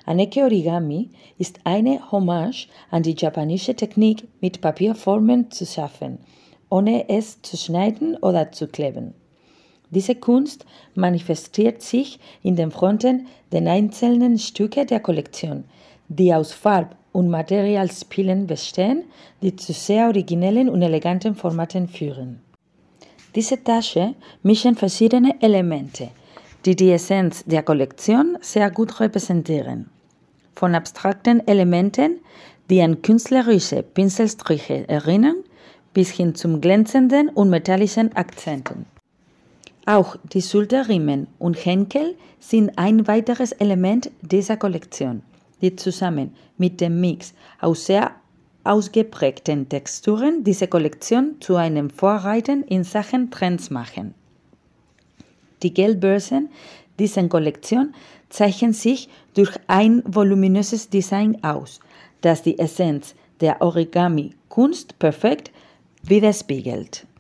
Aneke-Origami ist eine Hommage an die japanische Technik, mit Papierformen zu schaffen, ohne es zu schneiden oder zu kleben. Diese Kunst manifestiert sich in den Fronten der einzelnen Stücke der Kollektion, die aus Farb- und Materialspielen bestehen, die zu sehr originellen und eleganten Formaten führen. Diese Tasche mischen verschiedene Elemente, die die Essenz der Kollektion sehr gut repräsentieren. Von abstrakten Elementen, die an künstlerische Pinselstriche erinnern, bis hin zum glänzenden und metallischen Akzenten. Auch die Schulterriemen und Henkel sind ein weiteres Element dieser Kollektion, die zusammen mit dem Mix aus sehr ausgeprägten Texturen diese Kollektion zu einem Vorreiter in Sachen Trends machen. Die Geldbörsen dieser Kollektion zeichnen sich durch ein voluminöses Design aus, das die Essenz der Origami-Kunst perfekt widerspiegelt.